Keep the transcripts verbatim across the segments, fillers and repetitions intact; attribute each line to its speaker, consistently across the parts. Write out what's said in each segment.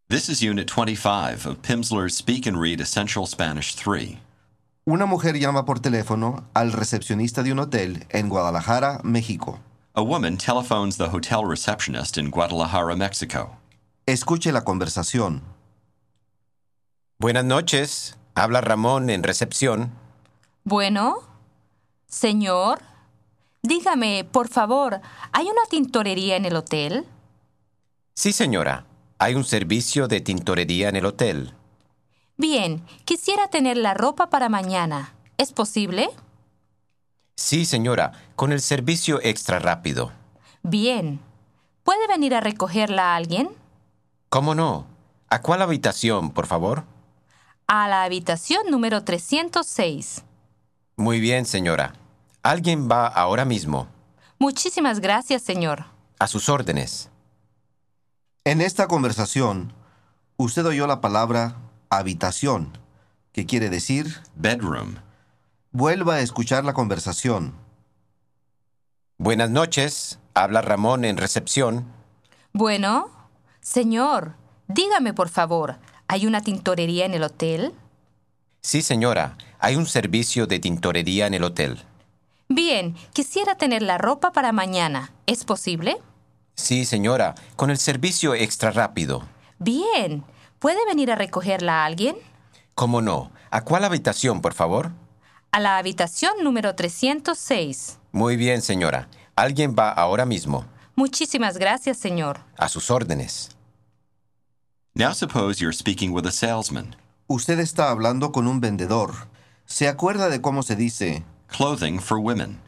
Speaker 1: This is Unit twenty-five of Pimsleur's Speak and Read Essential Spanish three.
Speaker 2: Una mujer llama por teléfono al recepcionista de un hotel en Guadalajara, México.
Speaker 1: A woman telephones the hotel receptionist in Guadalajara, Mexico.
Speaker 2: Escuche la conversación.
Speaker 3: Buenas noches. Habla Ramón en recepción.
Speaker 4: Bueno, señor, dígame, por favor, ¿hay una tintorería en el hotel?
Speaker 3: Sí, señora. Hay un servicio de tintorería en el hotel.
Speaker 4: Bien, quisiera tener la ropa para mañana. ¿Es posible?
Speaker 3: Sí, señora, con el servicio extra rápido.
Speaker 4: Bien. ¿Puede venir a recogerla alguien?
Speaker 3: ¿Cómo no? ¿A cuál habitación, por favor?
Speaker 4: A la habitación número trescientos seis.
Speaker 3: Muy bien, señora. Alguien va ahora mismo.
Speaker 4: Muchísimas gracias, señor.
Speaker 3: A sus órdenes.
Speaker 2: En esta conversación, usted oyó la palabra habitación, que quiere decir,
Speaker 1: Bedroom.
Speaker 2: vuelva a escuchar la conversación.
Speaker 3: Buenas noches. Habla Ramón en recepción.
Speaker 4: Bueno, señor, dígame, por favor, ¿hay una tintorería en el hotel?
Speaker 3: Sí, señora. Hay un servicio de tintorería en el hotel.
Speaker 4: Bien, quisiera tener la ropa para mañana. ¿Es posible?
Speaker 3: Sí, señora, con el servicio extra rápido.
Speaker 4: Bien. ¿Puede venir a recogerla alguien?
Speaker 3: ¿Cómo no? ¿A cuál habitación, por favor?
Speaker 4: A la habitación número trescientos seis.
Speaker 3: Muy bien, señora. Alguien va ahora mismo.
Speaker 4: Muchísimas gracias, señor.
Speaker 3: A sus órdenes.
Speaker 1: Now suppose you're speaking with a salesman.
Speaker 2: Usted está hablando con un vendedor. ¿Se acuerda de cómo se dice?
Speaker 1: Clothing for women.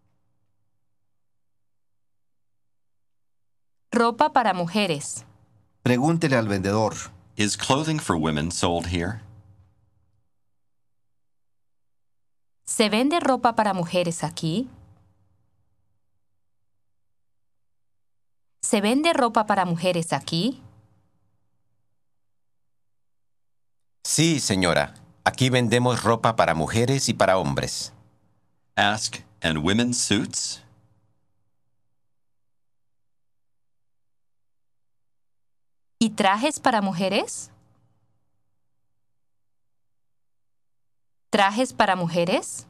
Speaker 4: Ropa para mujeres.
Speaker 2: Pregúntele al vendedor.
Speaker 1: Is clothing for women sold here?
Speaker 4: ¿Se vende ropa para mujeres aquí? ¿Se vende ropa para mujeres aquí?
Speaker 3: Sí, señora. Aquí vendemos ropa para mujeres y para hombres.
Speaker 1: Ask, and women's suits?
Speaker 4: ¿Y trajes para mujeres? ¿Trajes para mujeres?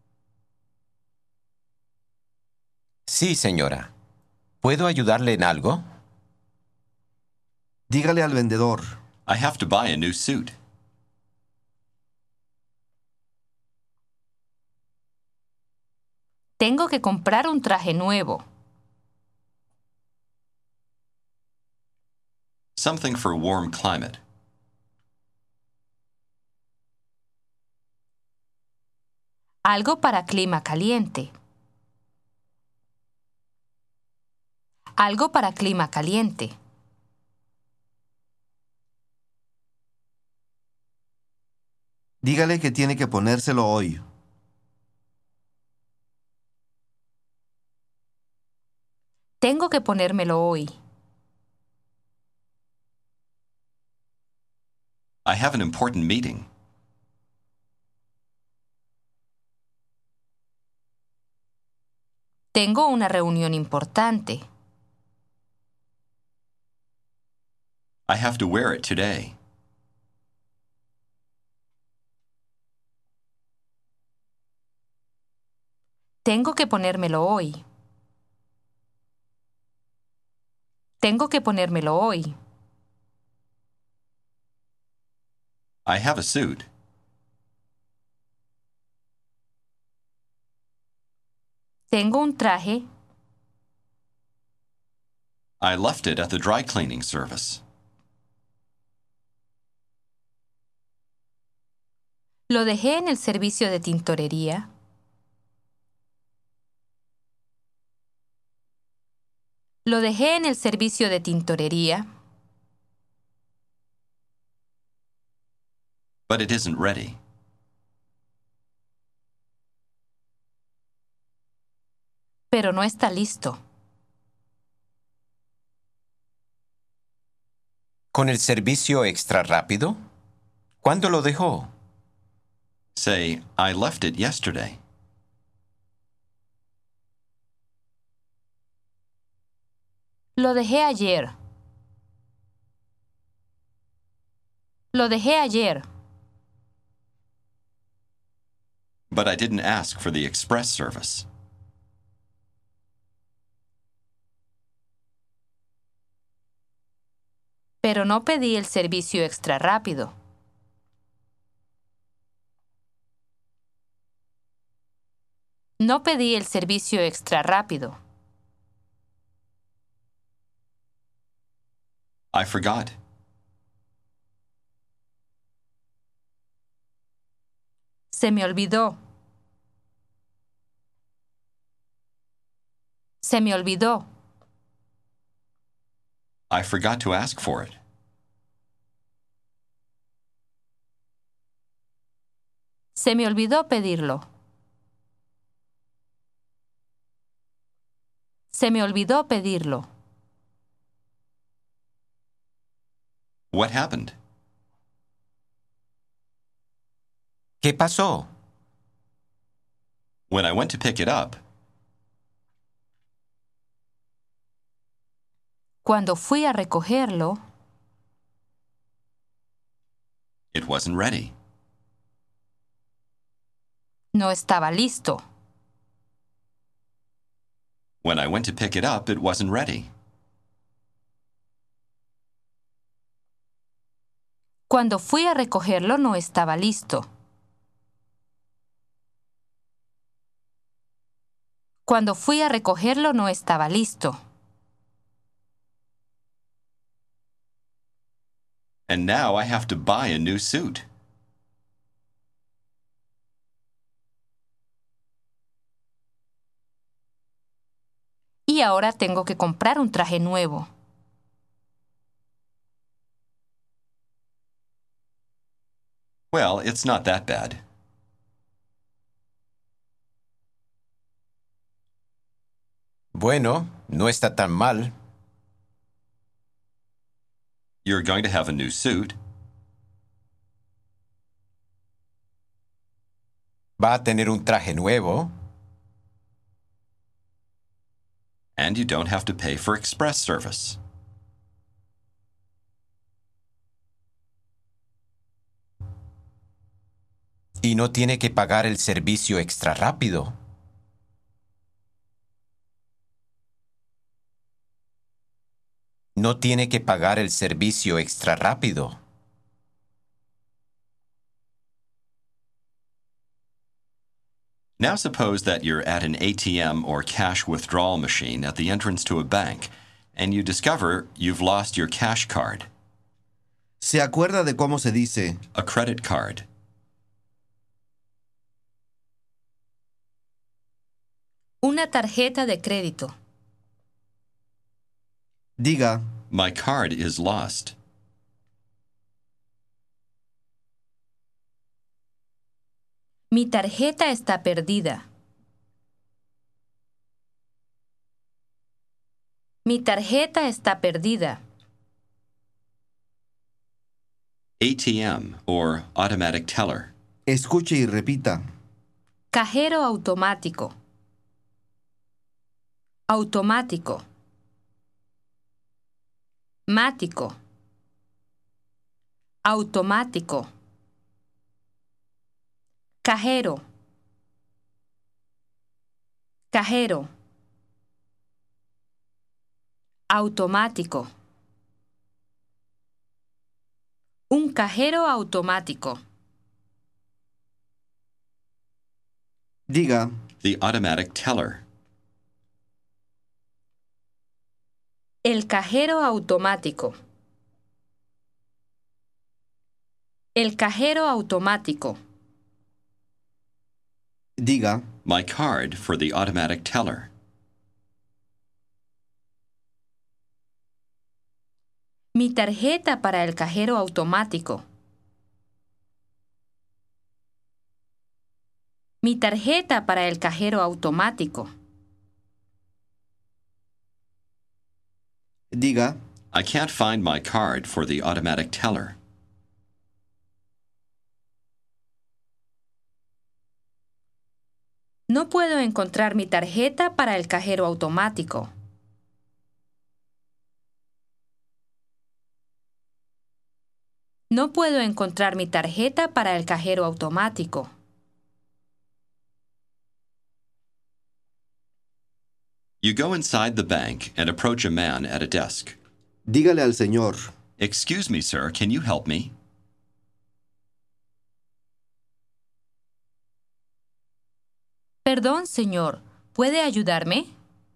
Speaker 3: Sí, señora. ¿Puedo ayudarle en algo?
Speaker 2: Dígale al vendedor.
Speaker 1: I have to buy a new suit.
Speaker 4: Tengo que comprar un traje nuevo.
Speaker 1: Something for a warm climate.
Speaker 4: Algo para clima caliente. Algo para clima caliente.
Speaker 2: Dígale que tiene que ponérselo hoy.
Speaker 4: Tengo que ponérmelo hoy.
Speaker 1: I have an important meeting.
Speaker 4: Tengo una reunión importante.
Speaker 1: I have to wear it today.
Speaker 4: Tengo que ponérmelo hoy. Tengo que ponérmelo hoy.
Speaker 1: I have a suit.
Speaker 4: Tengo un traje.
Speaker 1: I left it at the dry cleaning service.
Speaker 4: Lo dejé en el servicio de tintorería. Lo dejé en el servicio de tintorería.
Speaker 1: But it isn't ready.
Speaker 4: Pero no está listo.
Speaker 3: ¿Con el servicio extra rápido? ¿Cuándo lo dejó?
Speaker 1: Say, I left it yesterday.
Speaker 4: Lo dejé ayer. Lo dejé ayer.
Speaker 1: But I didn't ask for the express service.
Speaker 4: Pero no pedí el servicio extra rápido. No pedí el servicio extra rápido.
Speaker 1: I forgot.
Speaker 4: Se me olvidó. Se me olvidó.
Speaker 1: I forgot to ask for it.
Speaker 4: Se me olvidó pedirlo. Se me olvidó pedirlo.
Speaker 1: What happened?
Speaker 3: ¿Qué pasó?
Speaker 1: When I went to pick it up,
Speaker 4: Cuando fui a recogerlo,
Speaker 1: it wasn't ready.
Speaker 4: no estaba listo.
Speaker 1: When I went to pick it up, it wasn't ready.
Speaker 4: Cuando fui a recogerlo no estaba listo. Cuando fui a recogerlo no estaba listo.
Speaker 1: And now I have to buy a new suit.
Speaker 4: Y ahora tengo que comprar un traje nuevo.
Speaker 1: Well, it's not that bad.
Speaker 3: Bueno, no está tan mal.
Speaker 1: You're going to have a new suit.
Speaker 3: Va a tener un traje nuevo.
Speaker 1: And you don't have to pay for express service.
Speaker 3: Y no tiene que pagar el servicio extra rápido. No tiene que pagar el servicio extra rápido.
Speaker 1: Now suppose that you're at an A T M or cash withdrawal machine at the entrance to a bank, and you discover you've lost your cash card,
Speaker 2: ¿Se acuerda de cómo se dice
Speaker 1: a credit card?
Speaker 4: Una tarjeta de crédito.
Speaker 2: diga
Speaker 1: My card is lost.
Speaker 4: Mi tarjeta está perdida. Mi tarjeta está perdida.
Speaker 1: A T M or automatic teller.
Speaker 2: Escuche y repita.
Speaker 4: Cajero automático. Automático. Mático. Automático. Cajero. Cajero. Automático. Un cajero automático.
Speaker 2: Diga
Speaker 1: The automatic teller.
Speaker 4: El cajero automático. El cajero automático.
Speaker 2: diga
Speaker 1: My card for the automatic teller.
Speaker 4: Mi tarjeta para el cajero automático. Mi tarjeta para el cajero automático.
Speaker 2: diga
Speaker 1: I can't find my card for the automatic teller.
Speaker 4: No puedo encontrar mi tarjeta para el cajero automático. No puedo encontrar mi tarjeta para el cajero automático.
Speaker 1: You go inside the bank and approach a man at a desk.
Speaker 2: Dígale al señor,
Speaker 1: Excuse me, sir, can you help me?
Speaker 4: Perdón, señor, ¿puede ayudarme?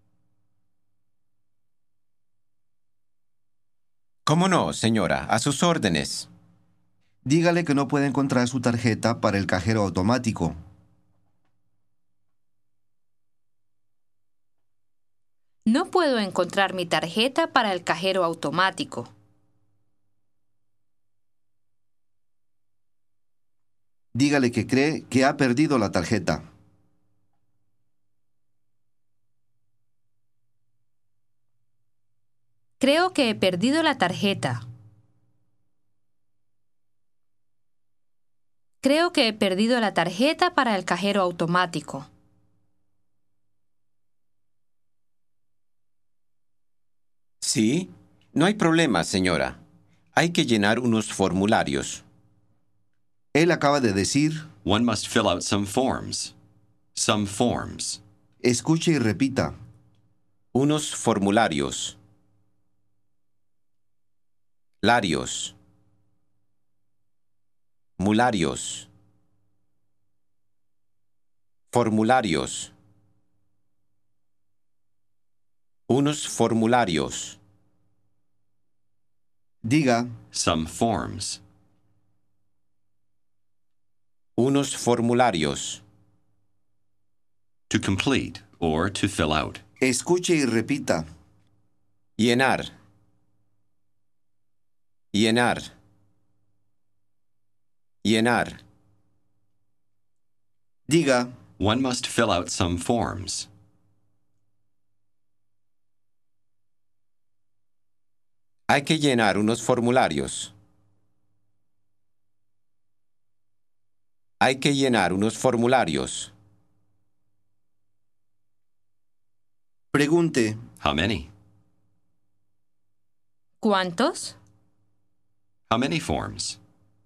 Speaker 3: ¿Cómo no, señora? A sus órdenes.
Speaker 2: dígale que no puede encontrar su tarjeta para el cajero automático.
Speaker 4: No puedo encontrar mi tarjeta para el cajero automático.
Speaker 2: Dígale que cree que ha perdido la tarjeta.
Speaker 4: Creo que he perdido la tarjeta. Creo que he perdido la tarjeta para el cajero automático.
Speaker 3: Sí, no hay problema, señora. Hay que llenar unos formularios.
Speaker 2: Él acaba de decir,
Speaker 1: One must fill out some forms. Some forms.
Speaker 2: escuche y repita.
Speaker 3: Unos formularios. Larios. Mularios. Formularios. Unos formularios.
Speaker 2: Diga,
Speaker 1: Some forms.
Speaker 3: Unos formularios.
Speaker 1: To complete or to fill out.
Speaker 2: escuche y repita.
Speaker 3: Llenar. Llenar. Llenar.
Speaker 2: Diga,
Speaker 1: One must fill out some forms.
Speaker 3: Hay que llenar unos formularios. Hay que llenar unos formularios.
Speaker 2: pregunte.
Speaker 1: How many?
Speaker 4: ¿Cuántos?
Speaker 1: How many forms?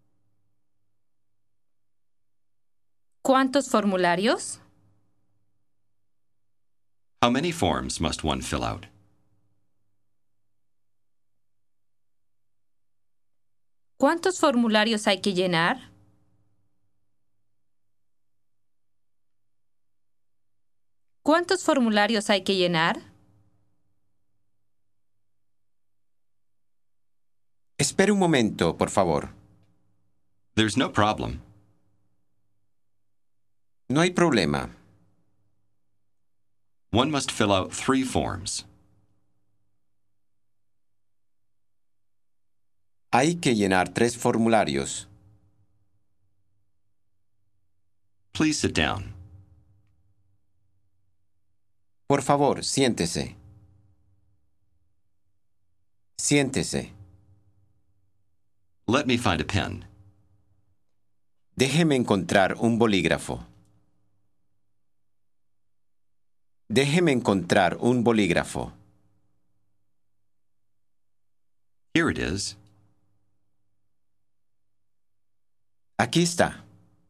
Speaker 4: ¿Cuántos formularios?
Speaker 1: How many forms must one fill out?
Speaker 4: ¿Cuántos formularios hay que llenar? ¿Cuántos formularios hay que llenar?
Speaker 3: Espere un momento, por favor.
Speaker 1: There's no problem.
Speaker 3: No hay problema.
Speaker 1: One must fill out three forms.
Speaker 3: Hay que llenar tres formularios.
Speaker 1: Please sit down.
Speaker 3: Por favor, siéntese. Siéntese.
Speaker 1: Let me find a pen.
Speaker 3: Déjeme encontrar un bolígrafo. Déjeme encontrar un bolígrafo.
Speaker 1: Here it is.
Speaker 3: Aquí está.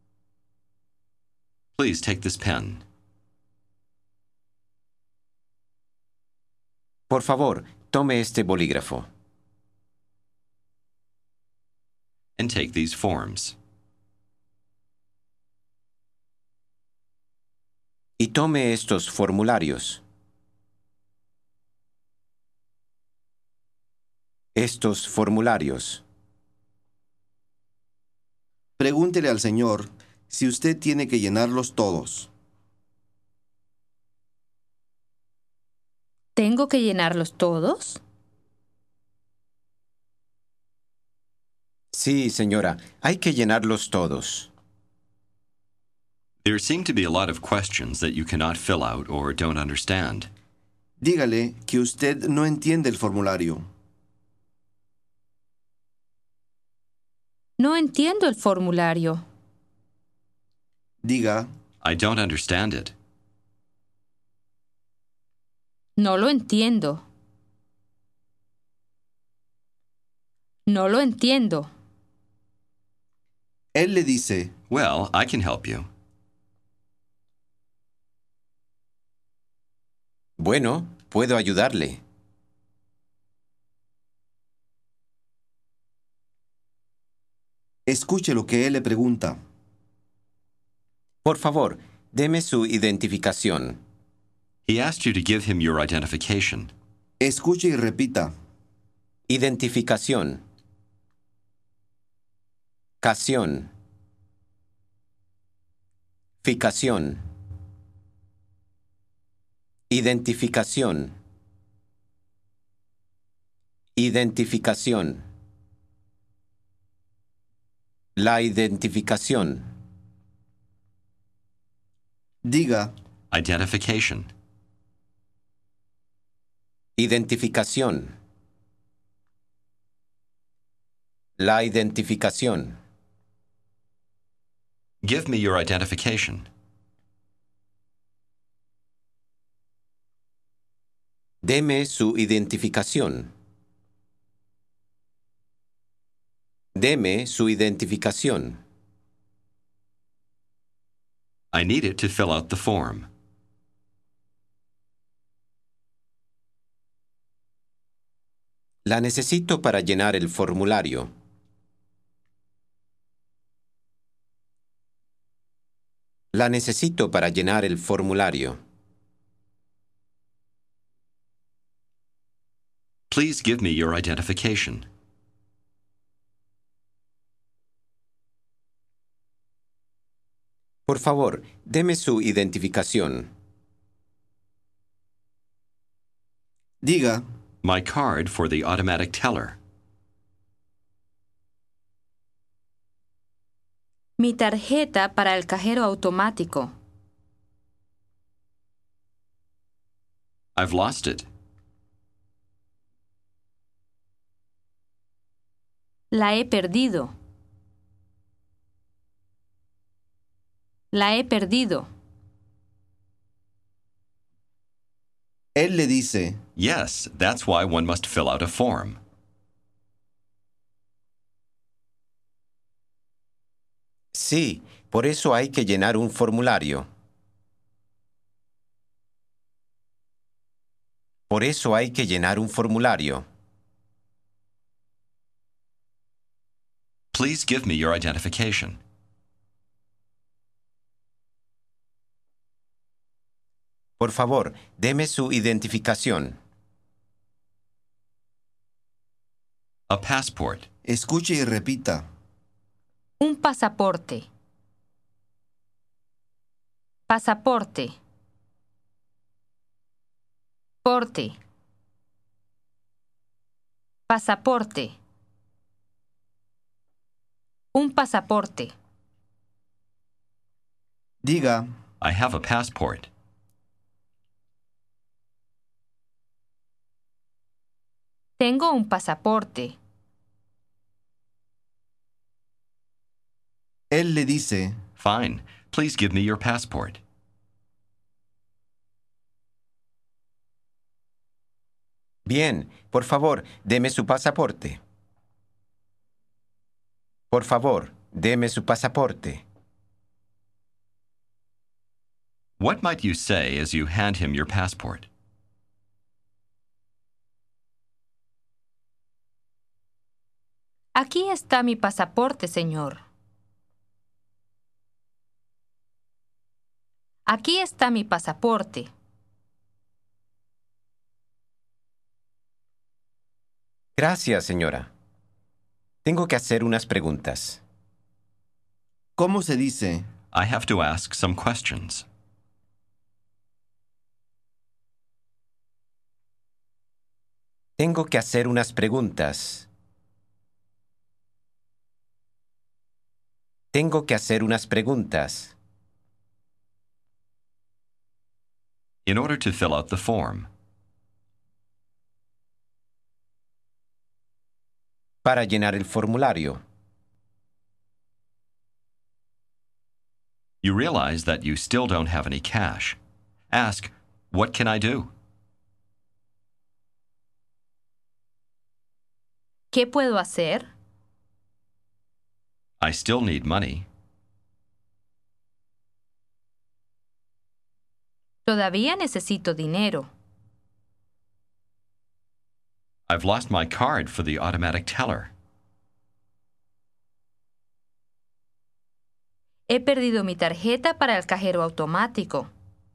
Speaker 1: Please take this pen.
Speaker 3: Por favor, tome este bolígrafo.
Speaker 1: And take these forms.
Speaker 3: Y tome estos formularios. Estos formularios.
Speaker 2: Pregúntele al señor si usted tiene que llenarlos todos.
Speaker 4: ¿Tengo que llenarlos todos?
Speaker 3: Sí, señora, hay que llenarlos todos.
Speaker 1: There seem to be a lot of questions that you cannot fill out or don't understand.
Speaker 2: Dígale que usted no entiende el formulario.
Speaker 4: No entiendo el formulario.
Speaker 2: Diga,
Speaker 1: I don't understand it.
Speaker 4: No lo entiendo. No lo entiendo.
Speaker 2: Él le dice,
Speaker 1: Well, I can help you.
Speaker 3: Bueno, puedo ayudarle.
Speaker 2: escuche lo que él le pregunta.
Speaker 3: Por favor, deme su identificación.
Speaker 1: He asked you to give him your identification.
Speaker 2: Escuche y repita.
Speaker 3: Identificación. Cación. Ficación. Identificación. Identificación. La identificación.
Speaker 2: Diga,
Speaker 1: Identification.
Speaker 3: Identificación. La identificación.
Speaker 1: Give me your identification.
Speaker 3: Deme su identificación. Deme su identificación.
Speaker 1: I need it to fill out the form.
Speaker 3: La necesito para llenar el formulario. La necesito para llenar el formulario.
Speaker 1: Please give me your identification.
Speaker 3: Por favor, deme su identificación.
Speaker 2: diga,
Speaker 1: My card for the automatic teller.
Speaker 4: Mi tarjeta para el cajero automático.
Speaker 1: I've lost it.
Speaker 4: La he perdido. La he perdido.
Speaker 2: él le dice,
Speaker 1: Yes, that's why one must fill out a form.
Speaker 3: Sí, por eso hay que llenar un formulario. Por eso hay que llenar un formulario.
Speaker 1: Please give me your identification.
Speaker 3: Por favor, deme su identificación.
Speaker 1: A passport.
Speaker 2: escuche y repita.
Speaker 4: Un pasaporte. Pasaporte. Porte. Pasaporte. Un pasaporte.
Speaker 2: Diga,
Speaker 1: I have a passport.
Speaker 4: Tengo un pasaporte.
Speaker 2: él le dice,
Speaker 1: Fine. Please give me your passport.
Speaker 3: Bien, por favor, deme su pasaporte. Por favor, deme su pasaporte.
Speaker 1: What might you say as you hand him your passport?
Speaker 4: Aquí está mi pasaporte, señor. Aquí está mi pasaporte.
Speaker 3: Gracias, señora. Tengo que hacer unas preguntas.
Speaker 2: ¿cómo se dice?
Speaker 1: I have to ask some questions.
Speaker 3: Tengo que hacer unas preguntas. Tengo que hacer unas preguntas.
Speaker 1: In order to fill out the form.
Speaker 3: Para llenar el formulario.
Speaker 1: You realize that you still don't have any cash. Ask, what can I do?
Speaker 4: ¿Qué puedo hacer?
Speaker 1: I still need money.
Speaker 4: Todavía necesito dinero.
Speaker 1: I've lost my card for the automatic teller.
Speaker 4: He perdido mi tarjeta para el cajero automático.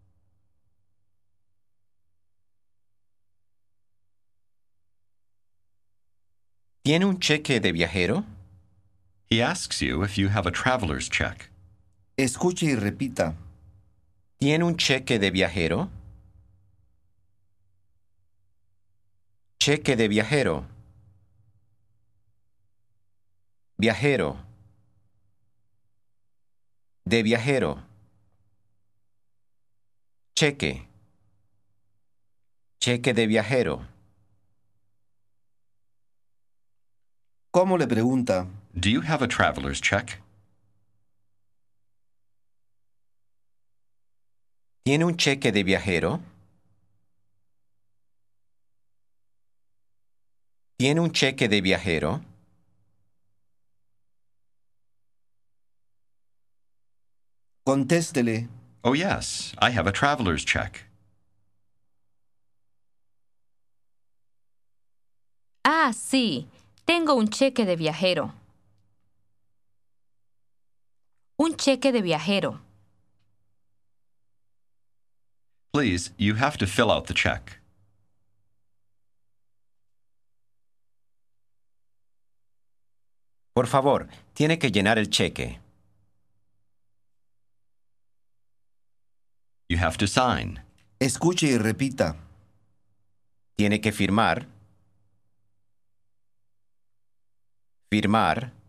Speaker 3: ¿Tiene un cheque de viajero?
Speaker 1: He asks you if you have a traveler's check.
Speaker 2: Escuche y repita.
Speaker 3: ¿Tiene un cheque de viajero? Cheque de viajero. Viajero. De viajero. Cheque. Cheque de viajero.
Speaker 2: ¿Cómo le pregunta?
Speaker 1: Do you have a traveler's check?
Speaker 3: ¿Tiene un cheque de viajero? ¿Tiene un cheque de viajero?
Speaker 2: Contéstele.
Speaker 1: Oh, yes, I have a traveler's check.
Speaker 4: Ah, sí, tengo un cheque de viajero. Un cheque de viajero.
Speaker 1: Please, you have to fill out the check.
Speaker 3: Por favor, tiene que llenar el cheque.
Speaker 1: You have to sign.
Speaker 2: Escuche y repita.
Speaker 3: Tiene que firmar. Firmar.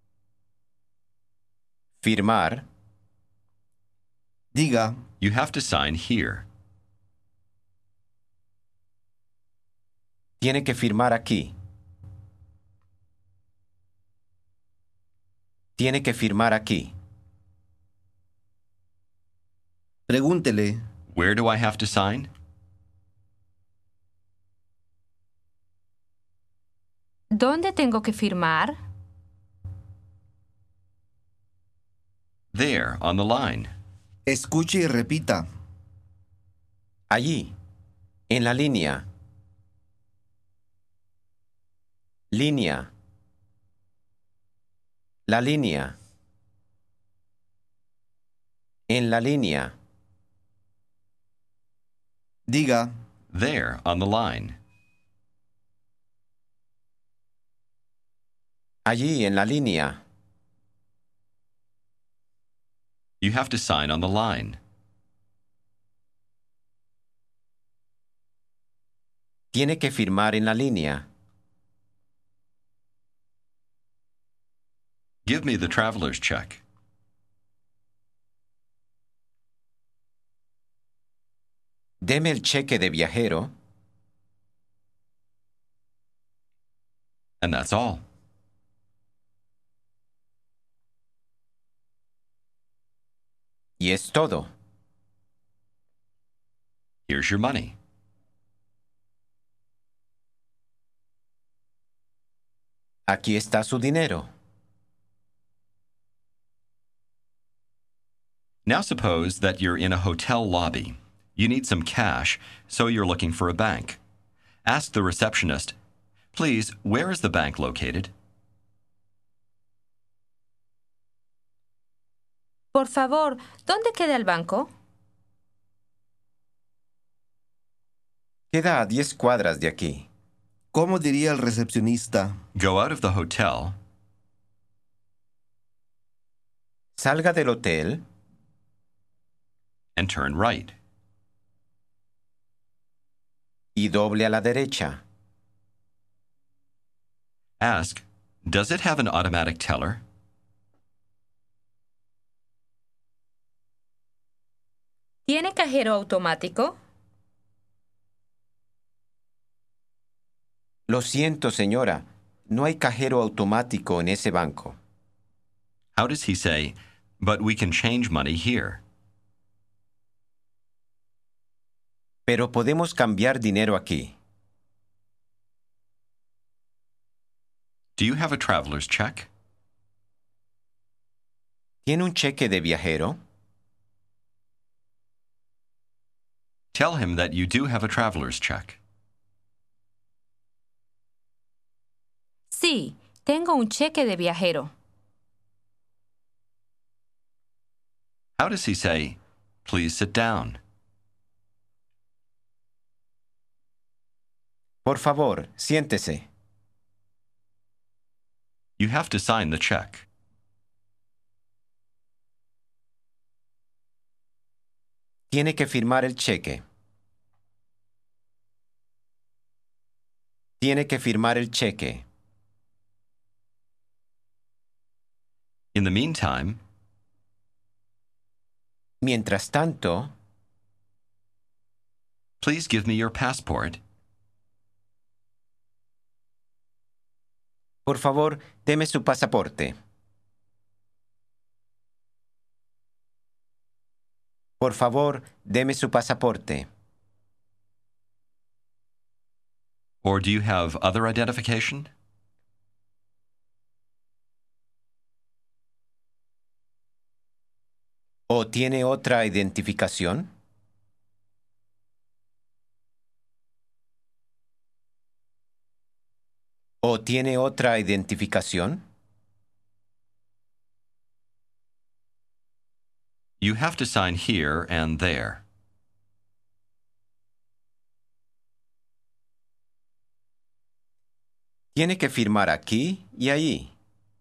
Speaker 3: Firmar.
Speaker 2: Diga.
Speaker 1: You have to sign here.
Speaker 3: Tiene que firmar aquí. Tiene que firmar aquí.
Speaker 2: Pregúntele.
Speaker 1: Where do I have to sign?
Speaker 4: ¿Dónde tengo que firmar?
Speaker 1: There, on the line.
Speaker 2: Escuche y repita.
Speaker 3: Allí. En la línea. Línea. La línea. En la línea.
Speaker 2: Diga.
Speaker 1: There, on the line.
Speaker 3: Allí, en la línea.
Speaker 1: You have to sign on the line.
Speaker 3: Tiene que firmar en la línea.
Speaker 1: Give me the traveler's check.
Speaker 3: Deme el cheque de viajero.
Speaker 1: And that's all.
Speaker 3: Y es todo.
Speaker 1: Here's your money.
Speaker 3: Aquí está su dinero.
Speaker 1: Now suppose that you're in a hotel lobby. You need some cash, so you're looking for a bank. Ask the receptionist, please, where is the bank located?
Speaker 4: Por favor, ¿dónde queda el banco?
Speaker 3: Queda a diez cuadras de aquí.
Speaker 2: ¿Cómo diría el recepcionista?
Speaker 1: Go out of the hotel,
Speaker 3: Salga del hotel
Speaker 1: and turn right.
Speaker 3: y doble a la derecha.
Speaker 1: Ask, does it have an automatic teller?
Speaker 4: ¿Tiene cajero automático?
Speaker 3: Lo siento, señora. No hay cajero automático en ese banco.
Speaker 1: How does he say, but we can change money here?
Speaker 3: Pero podemos cambiar dinero aquí.
Speaker 1: Do you have a traveler's check?
Speaker 3: ¿Tiene un cheque de viajero?
Speaker 1: Tell him that you do have a traveler's check.
Speaker 4: Sí, tengo un cheque de viajero.
Speaker 1: How does he say, "Please sit down"?
Speaker 3: Por favor, siéntese.
Speaker 1: You have to sign the check.
Speaker 3: Tiene que firmar el cheque. Tiene que firmar el cheque.
Speaker 1: In the meantime,
Speaker 3: Mientras tanto,
Speaker 1: please give me your passport.
Speaker 3: por favor, deme su pasaporte. Por favor, deme su pasaporte.
Speaker 1: Or do you have other identification?
Speaker 3: ¿O tiene otra identificación? ¿O tiene otra identificación?
Speaker 1: You have to sign here and there.
Speaker 3: Tiene que firmar aquí y allí.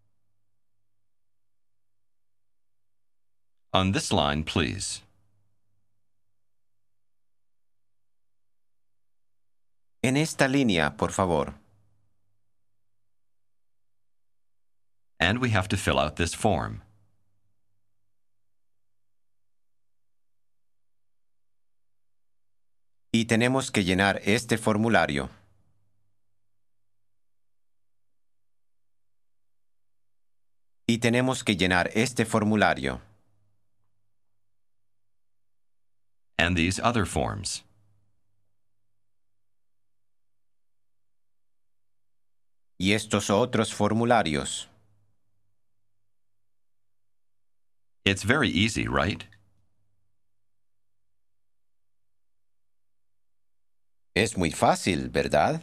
Speaker 1: On this line, please.
Speaker 3: En esta línea, por favor.
Speaker 1: And we have to fill out this form.
Speaker 3: Y tenemos que llenar este formulario. Y tenemos que llenar este formulario.
Speaker 1: And these other forms.
Speaker 3: Y estos otros formularios.
Speaker 1: It's very easy, right?
Speaker 3: Es muy fácil, ¿verdad?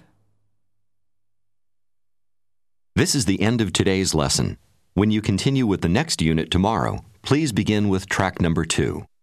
Speaker 5: This is the end of today's lesson. When you continue with the next unit tomorrow, please begin with track number two.